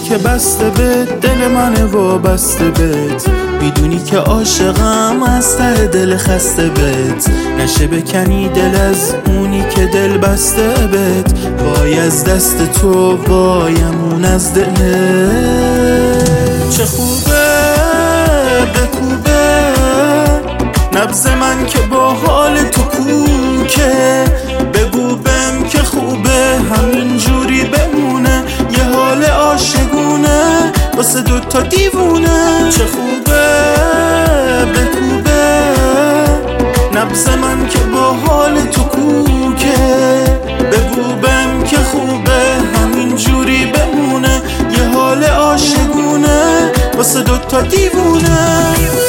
که بسته به دل من وابسته بهت، میدونی که عاشقم از ته دل خسته بهت، نشه بکنی دل از اونی که دل بسته بهت، وای از دست تو وایمون از دلت. چه خوبه بکوبه نبض من که با حال تو کوکه، بگو بهم که خوبه همین جوری بمونه، یه حال عاشقونه واسه دوتا دیوونه. چه خوبه بکوبه نبض من که با حال تو کوکه، بگو بهم که خوبه همین جوری بمونه، یه حال عاشقونه واسه دوتا دیوونه.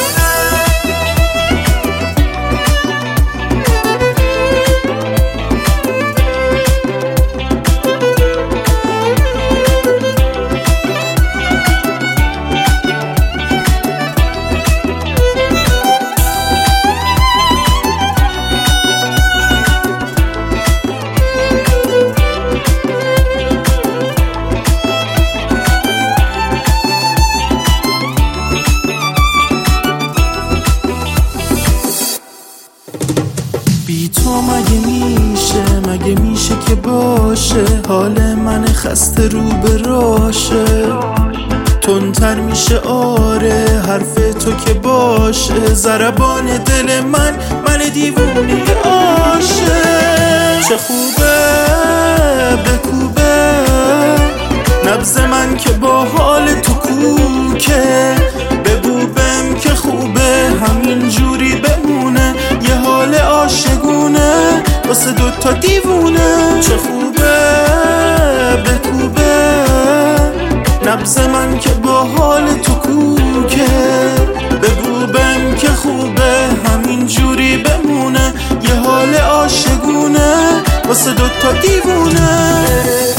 بی تو مگه میشه که باشه حال من خسته رو به راشه، تندتر میشه آره حرف تو که باشه، ضربان دل من دیوونه عاشق. چه خوبه بکوبه نبض من که با حال تو کوکه، بگو بهم که خوبه همین جوری بمونه، یه حال عاشقونه واسه دوتا دیوونه. چه خوبه بکوبه نبض من که با حال تو کوکه، بگو بهم که خوبه همین جوری بمونه، یه حال عاشقونه واسه دوتا دیوونه.